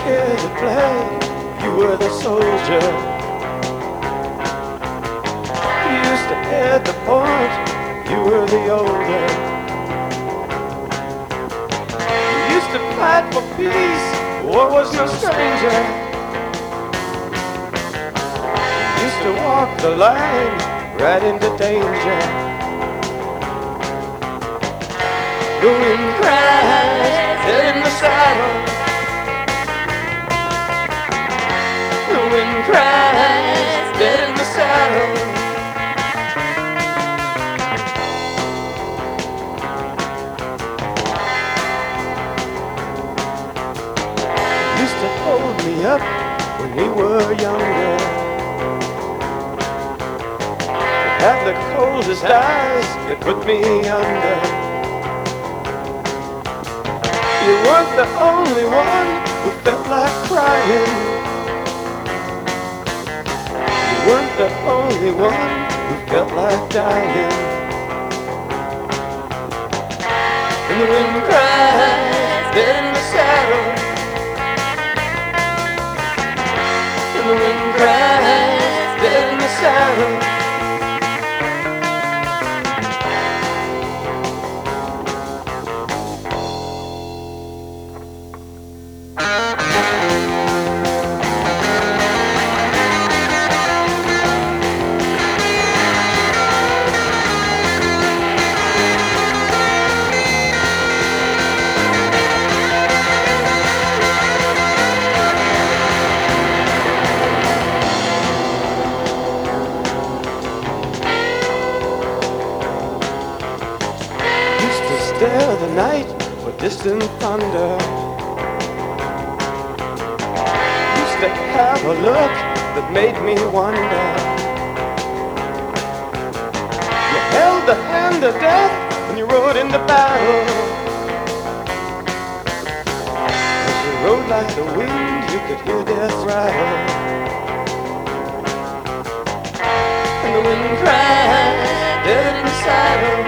scared to play. You were the soldier. You used to head the point. You were the older. You used to fight for peace. War was no stranger. You used to walk the line right into danger. The wind cries, dead in the saddle. The wind cries, dead in the saddle. Used to hold me up when we were younger. Had the coldest eyes that put me under. You weren't the only one who felt like crying. You weren't the only one who felt like dying. And the wind cries, dead in the saddle. And the wind cries, dead in the saddle. Stare the night for distant thunder. Used to have a look that made me wonder. You held the hand of death when you rode into battle. As you rode like the wind, you could hear death rattle. And the wind cried, dead in the saddle.